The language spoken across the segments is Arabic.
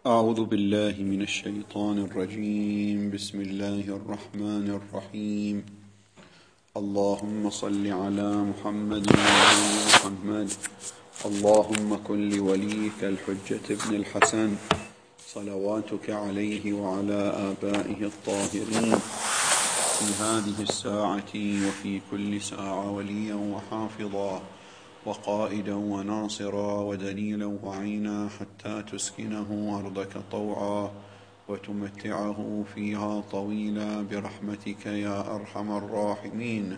أعوذ بالله من الشيطان الرجيم. بسم الله الرحمن الرحيم. اللهم صل على محمد وعلى محمد. اللهم كن لوليك الحجة ابن الحسن صلواتك عليه وعلى آبائه الطاهرين في هذه الساعة وفي كل ساعة وليا وحافظا وقائدا وناصرا ودليلا وعينا حتى تسكنه أرضك طوعا وتمتعه فيها طويلا برحمتك يا أرحم الراحمين.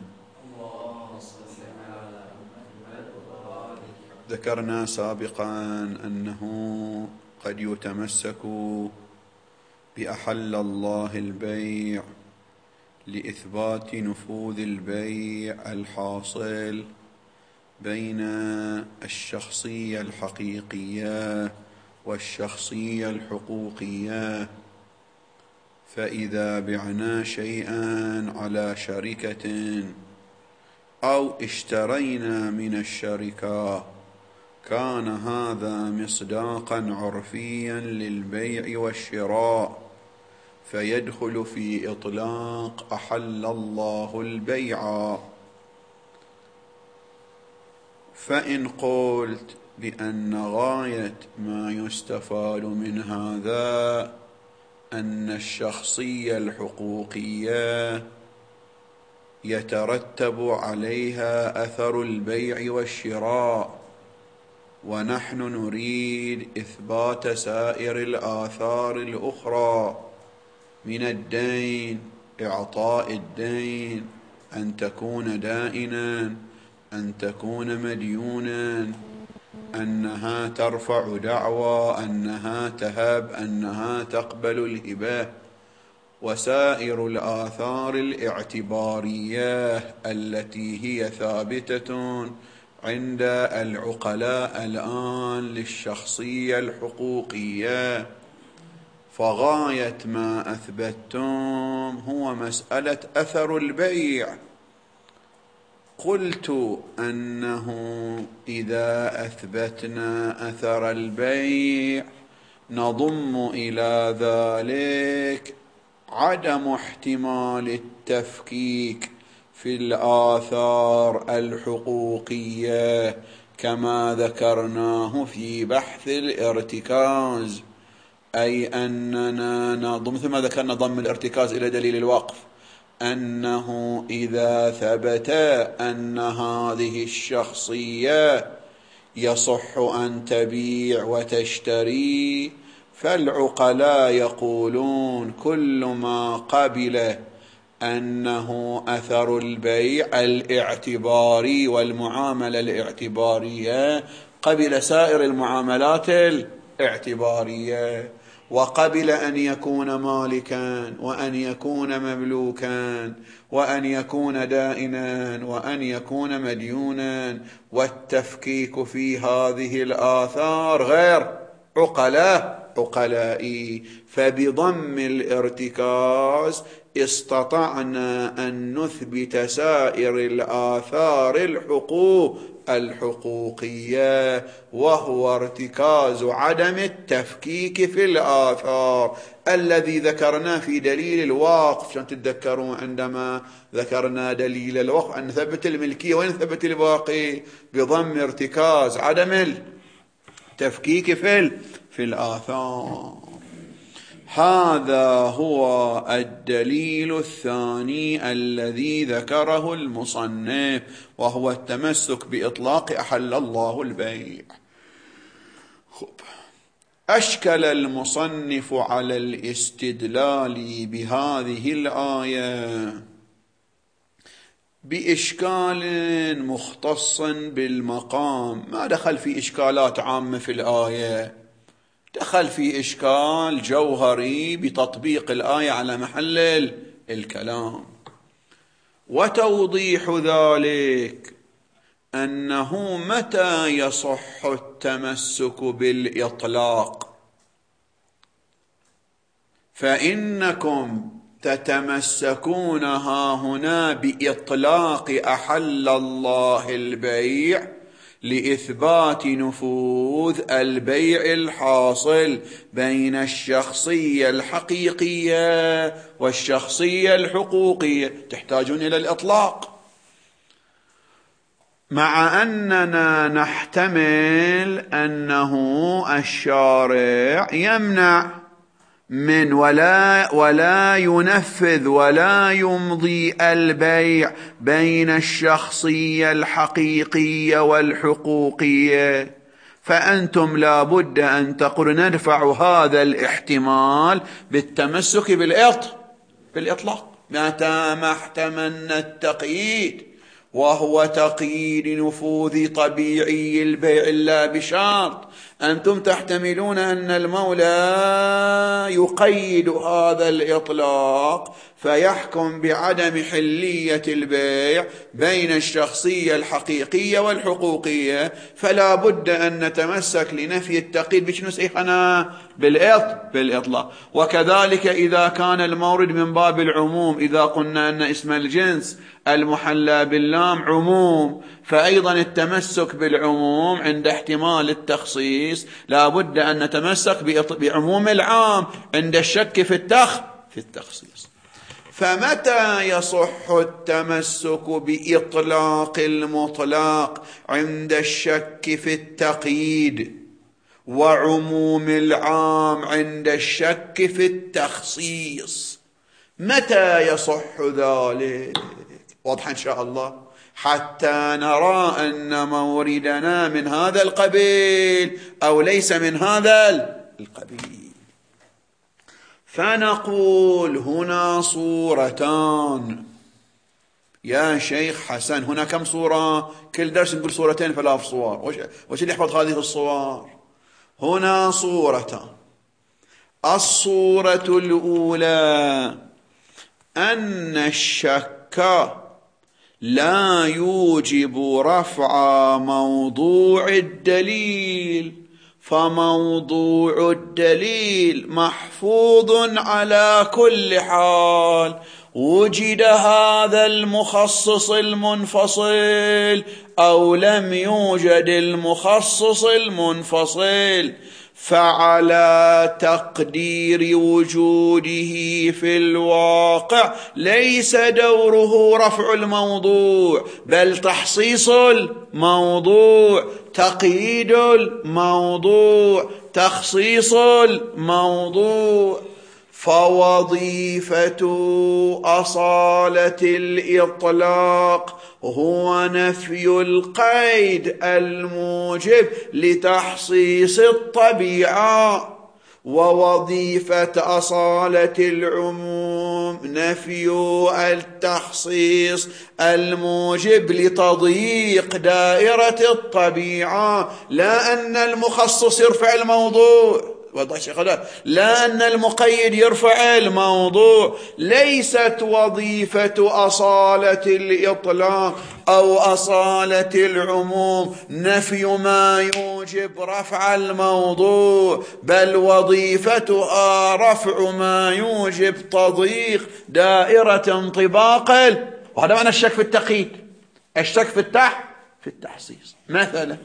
ذكرنا سابقا أنه قد يتمسك بأحل الله البيع لإثبات نفوذ البيع الحاصل بين الشخصية الحقيقية والشخصية الحقوقية. فإذا بعنا شيئا على شركة أو اشترينا من الشركة كان هذا مصداقا عرفيا للبيع والشراء، فيدخل في إطلاق أحل الله البيع. فإن قلت بأن غاية ما يستفاد من هذا أن الشخصية الحقوقية يترتب عليها أثر البيع والشراء، ونحن نريد إثبات سائر الآثار الأخرى من الدين، إعطاء الدين، أن تكون دائنا، أن تكون مديونا، أنها ترفع دعوى، أنها تهب، أنها تقبل الهبة، وسائر الآثار الاعتبارية التي هي ثابتة عند العقلاء الآن للشخصية الحقوقية. فغاية ما أثبتتم هو مسألة أثر البيع. قلت أنه إذا أثبتنا أثر البيع نضم إلى ذلك عدم احتمال التفكيك في الآثار الحقوقية كما ذكرناه في بحث الارتكاز، أي أننا نضم ثم ذكرنا ضم الارتكاز إلى دليل الوقف، أنه إذا ثبت أن هذه الشخصية يصح أن تبيع وتشتري، فالعقلاء يقولون كل ما قبل أنه أثر البيع الاعتباري والمعاملة الاعتبارية قبل سائر المعاملات الاعتبارية، وقبل أن يكون مالكا وأن يكون مملوكا وأن يكون دائنا وأن يكون مديونا، والتفكيك في هذه الآثار غير عقلائي. فبضم الارتكاز استطعنا أن نثبت سائر الآثار الحقوقية، وهو ارتكاز عدم التفكيك في الآثار الذي ذكرناه في دليل الوقف. عشان تتذكرون عندما ذكرنا دليل الوقف أن نثبت الملكية، وين نثبت الباقي؟ بضم ارتكاز عدم التفكيك في الآثار. هذا هو الدليل الثاني الذي ذكره المصنف، وهو التمسك بإطلاق أحل الله البيع. أشكل المصنف على الاستدلال بهذه الآية بإشكال مختص بالمقام، ما دخل في إشكالات عامة في الآية، دخل في إشكال جوهري بتطبيق الآية على محل الكلام. وتوضيح ذلك أنه متى يصح التمسك بالإطلاق؟ فإنكم تتمسكون هنا بإطلاق أحل الله البيع لإثبات نفوذ البيع الحاصل بين الشخصية الحقيقية والشخصية الحقوقية. تحتاجون إلى الإطلاق، مع أننا نحتمل أنه الشارع يمنع من ولا ينفذ ولا يمضي البيع بين الشخصية الحقيقية والحقوقية، فأنتم لا بد أن تقولوا ندفع هذا الاحتمال بالتمسك بالإطلاق. متى ما احتملنا التقييد وهو تقييد نفوذ طبيعي البيع لا بشرط، أنتم تحتملون أن المولى يقيد هذا الإطلاق فيحكم بعدم حلية البيع بين الشخصية الحقيقية والحقوقية، فلا بد أن نتمسك لنفي التقييد بشنو سيحنا بالإطلاق. وكذلك إذا كان المورد من باب العموم، إذا قلنا أن اسم الجنس المحلى باللام عموم، فأيضا التمسك بالعموم عند احتمال التخصيص لا بد أن نتمسك بعموم العام عند الشك في التخصيص. فمتى يصح التمسك بإطلاق المطلق؟ عند الشك في التقييد، وعموم العام عند الشك في التخصيص. متى يصح ذلك؟ واضح إن شاء الله، حتى نرى أن موردنا من هذا القبيل أو ليس من هذا القبيل. فنقول هنا صورتان. يا شيخ حسن، هنا كم صورة؟ كل درس نقول صورتين 3 صور. وش اللي يحفظ هذه الصور؟ هنا صورتان. الصورة الأولى أن الشك لا يوجب رفع موضوع الدليل، فموضوع الدليل محفوظ على كل حال، وجد هذا المخصص المنفصل أو لم يوجد المخصص المنفصل، فعلى تقدير وجوده في الواقع ليس دوره رفع الموضوع بل تحصيص الموضوع، تقييد الموضوع، تخصيص الموضوع. فوظيفة أصالة الإطلاق هو نفي القيد الموجب لتحصيص الطبيعة، ووظيفة أصالة العموم نفي التخصيص الموجب لتضييق دائرة الطبيعة. لا أن المخصص يرفع الموضوع، لا أن المقيد يرفع الموضوع. ليست وظيفة أصالة الإطلاق أو أصالة العموم نفي ما يوجب رفع الموضوع، بل وظيفتها رفع ما يوجب تضييق دائرة انطباق. وهذا معنى الشك في التقييد، الشك في التحصيص. مثلا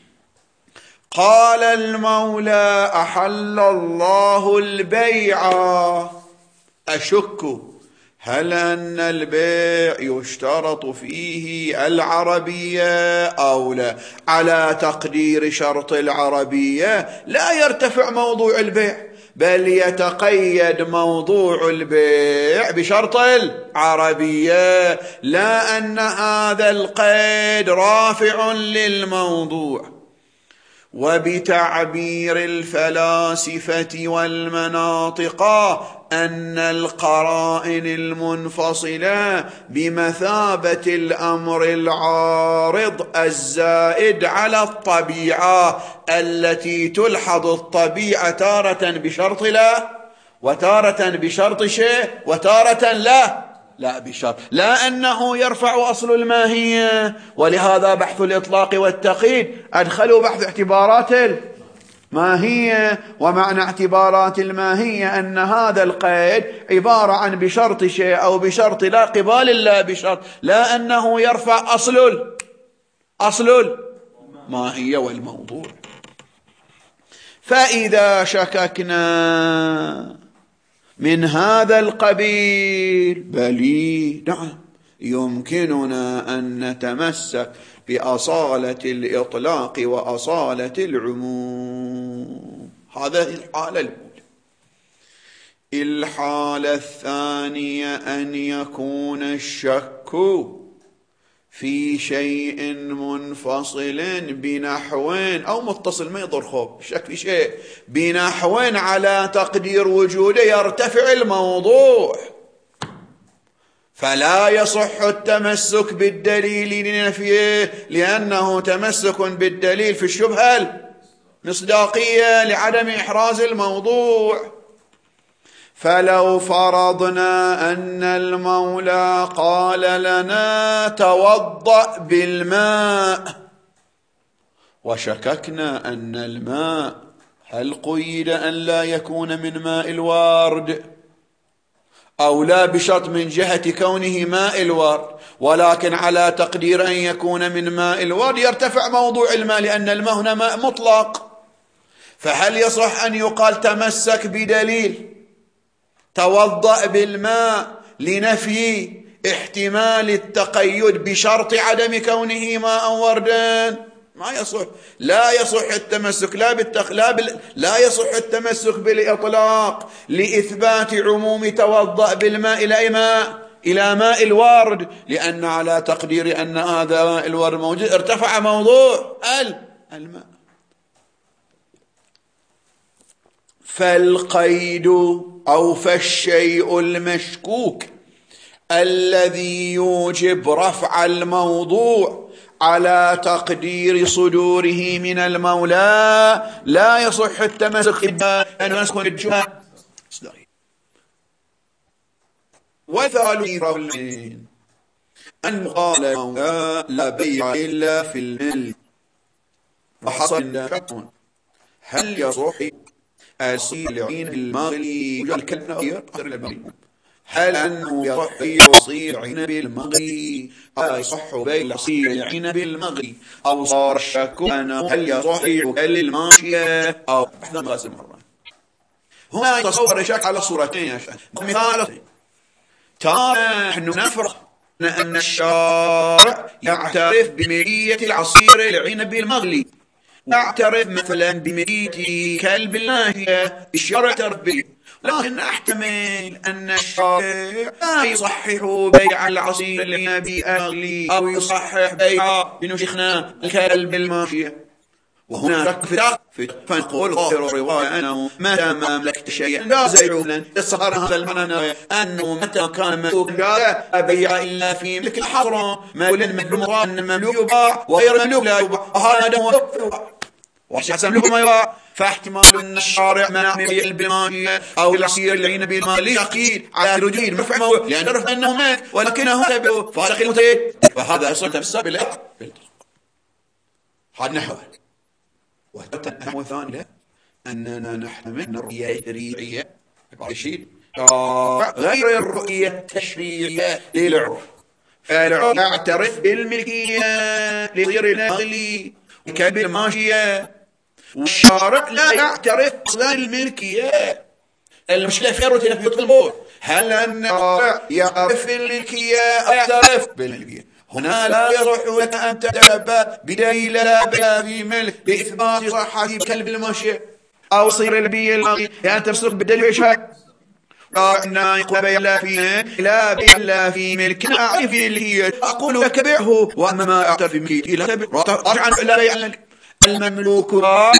قال المولى أحل الله البيع، أشك هل أن البيع يشترط فيه العربية أو لا؟ على تقدير شرط العربية لا يرتفع موضوع البيع، بل يتقيد موضوع البيع بشرط العربية، لا أن هذا القيد رافع للموضوع. وبتعبير الفلاسفة والمناطق أن القرائن المنفصلة بمثابة الأمر العارض الزائد على الطبيعة، التي تلحظ الطبيعة تارة بشرط لا، وتارة بشرط شيء، وتارة لا بشرط. لا أنه يرفع أصل الماهية، ولهذا بحث الإطلاق والتقييد أدخلوا بحث اعتبارات الماهية. ومعنى اعتبارات الماهية أن هذا القيد عبارة عن بشرط شيء أو بشرط لا قبال لا بشرط، لا أنه يرفع أصل ما هي والموضوع. فإذا شككنا من هذا القبيل بلي نعم يمكننا أن نتمسك بأصالة الإطلاق وأصالة العموم. هذا الحالة الأولى. الحالة الثانية أن يكون الشك في شيء منفصل بنحو أو متصل، ما يضر خوف الشك في شيء بنحو على تقدير وجوده يرتفع الموضوع، فلا يصح التمسك بالدليل لنفيه لأنه تمسك بالدليل في الشبهة المصداقية لعدم إحراز الموضوع. فلو فرضنا أن المولى قال لنا توضأ بالماء وشككنا أن الماء هل قيد أن لا يكون من ماء الورد أو لا بشرط من جهة كونه ماء الورد، ولكن على تقدير أن يكون من ماء الورد يرتفع موضوع الماء لأن الماء هنا ماء مطلق، فهل يصح أن يقال تمسك بدليل توضأ بالماء لنفي احتمال التقيد بشرط عدم كونه ماء وردا؟ ما يصح. لا يصح التمسك لا يصح التمسك بالإطلاق لإثبات عموم توضأ بالماء إلى ماء الورد، لأن على تقدير أن هذا ماء الورد موجود ارتفع موضوع الماء. فالقيد أو فالشيء المشكوك الذي يوجب رفع الموضوع على تقدير صدوره من المولى لا يصح التمسك أن يسكن الجهة. وثالث أن قال المولى لا بيع إلا في الملك فحصل هل يصح أصيل المغلي هل أنه يصح يصير عنب المغلي أو يصح بيع أصيل عنب المغلي أو صار الشك أنه هل يصح يكل الماشية أو بحث غاسل مرة. هنا يتصور الشك على صورتين. مثال ترى نحن نفرح أن الشارع يعترف بملكية العصير العنب المغلي، نعترف مثلا بملكية كلب الماشية الشرع يعترف به، لكن أحتمل أن الشارع لا يصحح بيع العصير العنبي المغلي أو يصحح بيع بنشخنا الكلب الماشية. وهنا شك في فنقول ظاهر الرواية أنه متى ما ملكت شيئا لا زيعولا يصهر هذا المعنى أنه متى كان مملوك لا أبيع إلا في ملك الحضر مملوك يباع وغير مملوك لا يباع، وهذا هو وحسن له ما يباع. فاحتمال أن الشارع منع من بيع الماشية أو العصير العنبي المغلي أكيد على رجل مرفع موضوع لأن عرف أنه مات ولكنه تبعه فارق المتين، فهذا يصل تمسك بالإطلاق. هذا نحو. والنحو الثاني أننا نحتمل أن الرؤية التشريعية غير الرؤية التشريعية للعرف، فالعرف يعترف بالملكية لغير المغلي كلب الماشية والشارع لا يعترف أصلا الملكية. المشكلة في رؤية البوع، هل أن الشارع يعرف بالملكية أو يعترف بالملكية؟ هنا لا يصح لك أن تتلبى بدليل لا بلا في ملك بإثبات صحة كلب الماشية أو صير البي المغلي لأن تمسك بالدليل شك لا يقول لا بلا في ملك أعرف الملكية أقول لك بيعه وأما ما أعترف بملكية لا تبيع رجعا لا بيع المملوك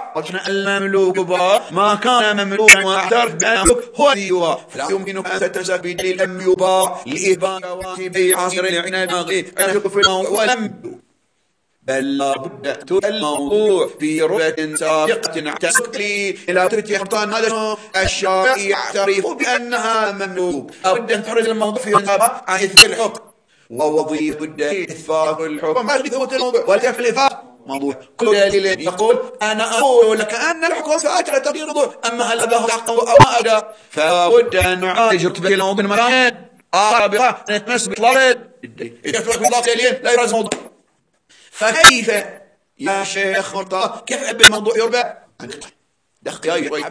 ما كان مملوكا واعترف بأنه هو ذيوا فلا يمكنك أن تتمسك بدليل لم يباع لإثبات جواز بيع عصير العنب المغلي في الموضوع ولم بل لابد الموضوع في رتبة سابقة تسبق لي إلى ترتيبان هذا الشارع يعترف بأنها مملوك لابد أن تحرز الموضوع في رتبة عن إثبات الحكم ووظيفة الدليل إثبات الحكم ما ثبوت الموضوع ولكن الإثبات موضوع. كل دليل يقول أنا أقول لك أن الحكم ثابت على تقدير الوضوح أما هل هذا هو الحق أو ما أدى فبد أن نعالج رتبة الموضوع المرايين سابقة نتمس بإطلاق الدليل إذا تطلق الدليل لا يرز موضوع. فكيف يا شيخ مرتضى كيف الموضوع يربع دقيقة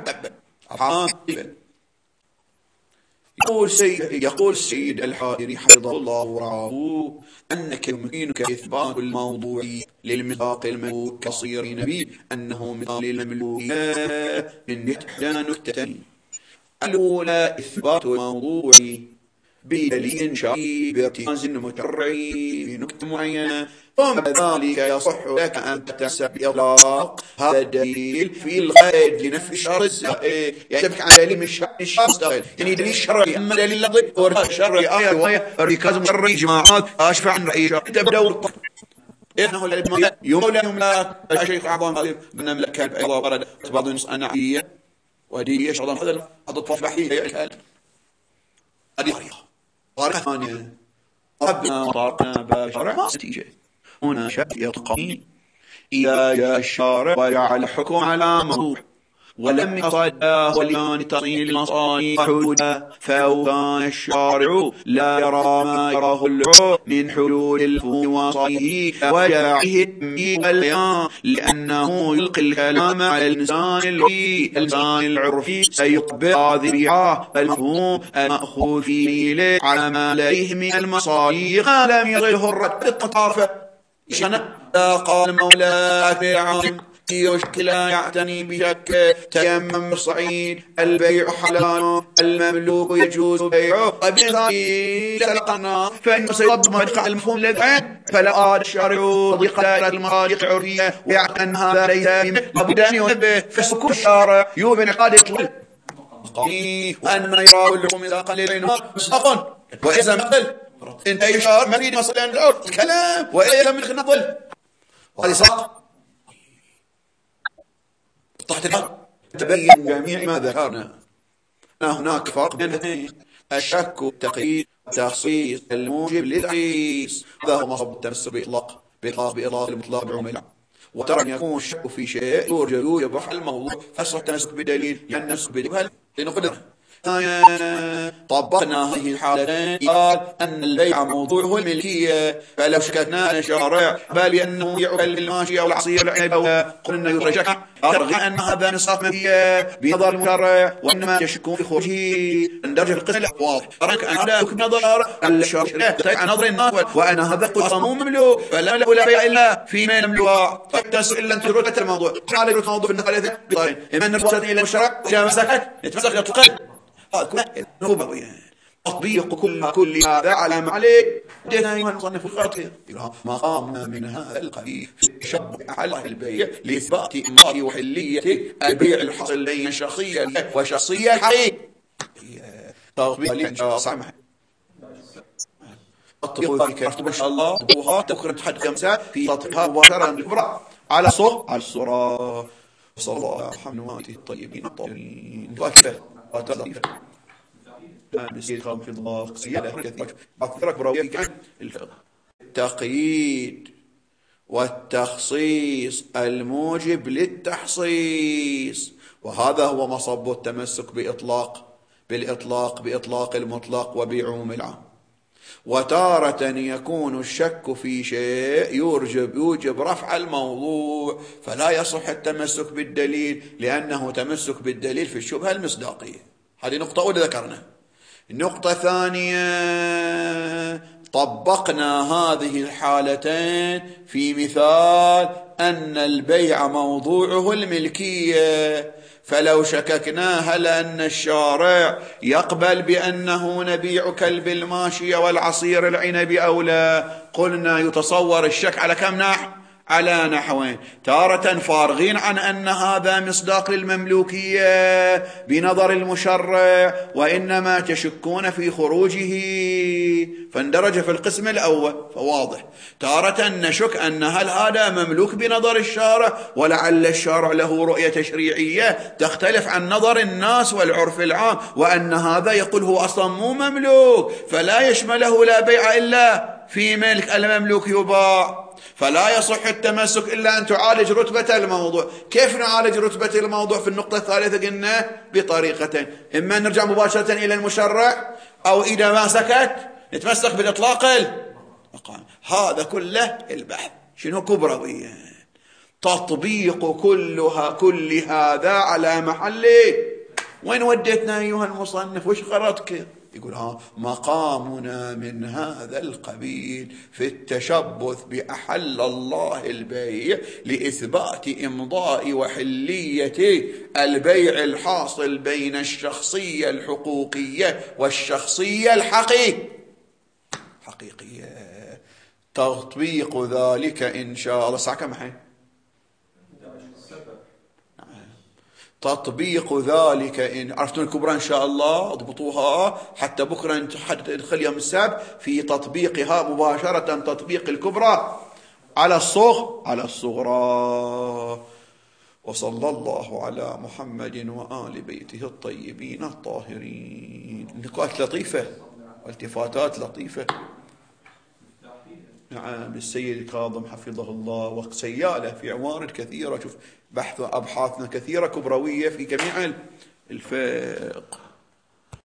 يقول السيد الحائري حفظه الله ورعاه أنك يمكنك إثبات الموضوع للمصداق المملوك كصير نبي أنه مثال المملوك من إحدى نكتتين. الأولى إثبات الموضوع بدليل شرعي بارتكاز متشرعي بنكتة معينة، ثم ذلك يصح لك أن تتسع بإطلاق هذا الدليل في الغاية لنفي الشرع الزائد. يتبع عن دليل من الشرع الزائد، يعني دليل شرعي، أما دليل لفظي ورد شرعي آية رواية ارتكاز متشرعي جماعات أشفع عن رأي شرع. أنت بدور إنه الإدمان يوم لا الشيخ أعظم من ملك أيضا ورد بعض النص أنعية ودي أيضا هذا الطرف بحثي الكلام هذه طريقة ثانية ربنا طرقنا بشرع ما نتيجة هنا شيء قانوني. إذا جاء الشارع وجعل الحكم على موضوع ولم يصده وليان تصيل المصالح حدودا، فهو كان الشارع لا يرى ما يراه العرف من حلول الفهم وصيه وجعله التمييز والبيان، لأنه يلقي الكلام على اللسان العرفي سيطبق هذه المفهوم المأخوذ فيه على ما لديه من المصالح ما لم يغله الرد بالطرفة. قال مولاك فرعون يشك لا يعتني بشك تيمم الصعيد البيع حلال المملوك يجوز بيعه وبالتالي سلقنا فإن سيضم مدقع المفهوم للعين فلا أراد الشارع ضيق دائرة المصالح العرفية ويعتن هذا ليس لابد أن ينبه فسكون الشارع يوبن عقادة وأن ما يراه اللحوم إذا قليلين مصدق وإذا مثل انت يشار مريد مصلي عن الأرض الكلام وإذا من نظل وهذه صح تحت الأرض تبين جميع ما ذكرنا. هناك فرق بين الشك والتقييد والتخصيص الموجب للتخصيص، هذا هو مصب التمسك بإطلاق المطلق بعمل. وترى أن يكون الشك في شيء يوجب رفع الموضوع فصح التمسك بدليل يعني النسك بدليل لنقدر طبقنا هذه الحالتين قال أن البيع موضوعه الملكية، فلو شككنا أن الشارع بل أنه يعقل بالماشية والعصير العنب قلنا يرجع ترغي أن هذا نصف ملكية بنظر المشرع وإنما يشكون في خروجه من درجة القسم الواضح ترك أن هذا نظر الشارع عن نظر الناس وأن هذا قسم مملوك فلا لا بيع إلا فيما مملوك فتسأل إلا أن ترد الموضوع تعالى الموضوع بالنقل بطارين إما نرسل إلى المشرع إلى مسكت نتمسك القلب هذا كله نوبوي تطبيق كل هذا على ما عليه دينا نصنف الخاطئ مقامنا من هذا القبيل شبه على البيع لإثبات إمارة وحلية البيع الحصل بين شخصية وشخصية حقيقية تطبيق للجاسم تطبيق في كرتب إن شاء الله تكرر حد خمسة في تطبيقها مباشرة الكبرى على الصورة صلى الله على محمد الطيبين الطاهرين وكذا وتضيف نسيت خام في الله قصيدة كثيرة أكثرك براويك عن التقييد والتخصيص الموجب للتحصيص، وهذا هو مصب التمسك بإطلاق المطلق وبعموم العام. وتارة يكون الشك في شيء يوجب رفع الموضوع فلا يصح التمسك بالدليل لأنه تمسك بالدليل في الشبهة المصداقية. هذه نقطة أولى ذكرنا. النقطة الثانية طبقنا هذه الحالتين في مثال أن البيع موضوعه الملكية، فلو شككنا هل أن الشارع يقبل بأنه نبيع كلب الماشية والعصير العنب أو لا، قلنا يتصور الشك على كم نحو؟ على نحوين، تارة فارغين عن أن هذا مصداق للمملوكية بنظر المشرع وإنما تشكون في خروجه فاندرج في القسم الأول فواضح. تارة نشك أن هل هذا مملوك بنظر الشارع ولعل الشارع له رؤية تشريعية تختلف عن نظر الناس والعرف العام وأن هذا يقول هو أصلا مو مملوك فلا يشمله لا بيع إلا في ملك المملوك يباع، فلا يصح التمسك إلا أن تعالج رتبة الموضوع. كيف نعالج رتبة الموضوع؟ في النقطة الثالثة قلنا بطريقتين، إما نرجع مباشرة إلى المشرع أو إذا ما سكت نتمسك بالإطلاق المقام. هذا كله البحث شنو كبرويا. تطبيق كل هذا على محله. وين وديتنا أيها المصنف؟ وش غرضك؟ يقول مقامنا من هذا القبيل في التشبث بأحل الله البيع لإثبات إمضاء وحلية البيع الحاصل بين الشخصية الحقوقية والشخصية الحقيقية. تطبيق ذلك إن شاء الله. الساعة كم الحين؟ تطبيق ذلك إن عرفتون الكبرى إن شاء الله اضبطوها حتى بكرة ندخل يوم السبت في تطبيقها مباشرة، تطبيق الكبرى على الصغرى. وصلى الله على محمد وآل بيته الطيبين الطاهرين. نقاط لطيفة والتفاتات لطيفة. نعم، للسيد الكاظم حفظه الله، وسيالة في عوارض كثيرة. شوف أبحاثنا كثيرة كبروية في جميع الفقه.